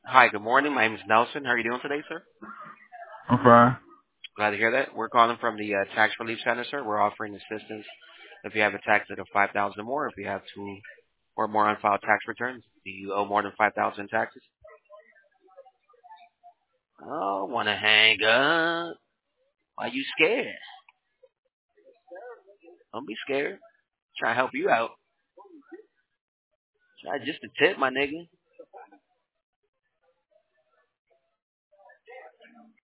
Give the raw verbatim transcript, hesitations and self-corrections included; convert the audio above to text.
Hi, good morning. My name is Nelson. How are you doing today, sir? I'm fine. Glad to hear that. We're calling from the uh, Tax Relief Center, sir. We're offering assistance if you have a tax debt of five thousand dollars or more, if you have two or more unfiled tax returns. Do you owe more than five thousand dollars in taxes? Oh, want to hang up? Why you scared? Don't be scared. Try to help you out. Try just a tip, my nigga.